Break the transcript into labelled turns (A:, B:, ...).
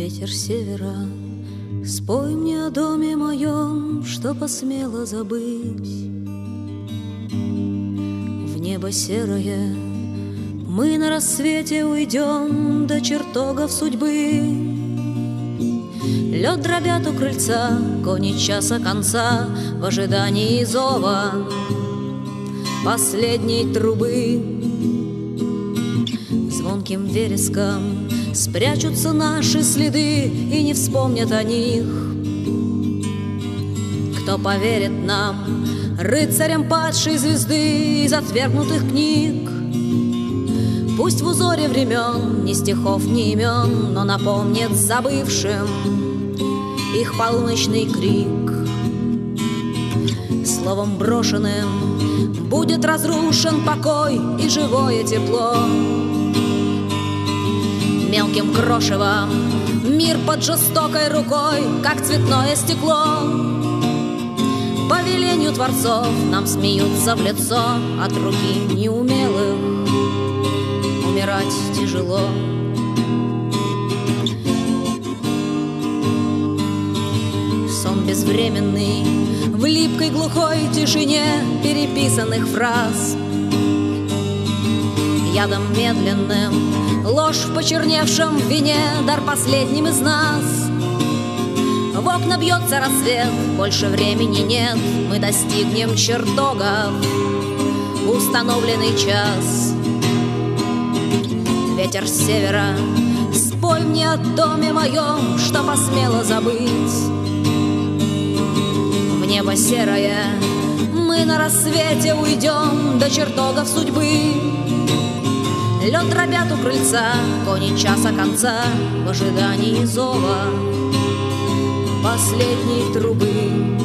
A: Ветер севера, спой мне о доме моем, что посмела забыть. В небо серое мы на рассвете уйдем до чертогов судьбы. Лед дробят у крыльца, кони часа конца в ожидании зова последней трубы. Звонким вереском спрячутся наши следы и не вспомнят о них. Кто поверит нам, рыцарям падшей звезды из отвергнутых книг? Пусть в узоре времен ни стихов, ни имен, но напомнит забывшим их полуночный крик. Словом брошенным будет разрушен покой и живое тепло. Мелким крошевом мир под жестокой рукой, как цветное стекло. По велению творцов нам смеются в лицо, от руки неумелых умирать тяжело. Сон безвременный в липкой глухой тишине переписанных фраз. Ядом медленным ложь в почерневшем вине, дар последним из нас. В окна бьется рассвет, больше времени нет, мы достигнем чертогов в установленный час. Ветер с севера, спой мне о доме моем, что посмела забыть. В небо серое мы на рассвете уйдем до чертогов судьбы. Лед дробят у крыльца, кони часа конца в ожидании зова последней трубы.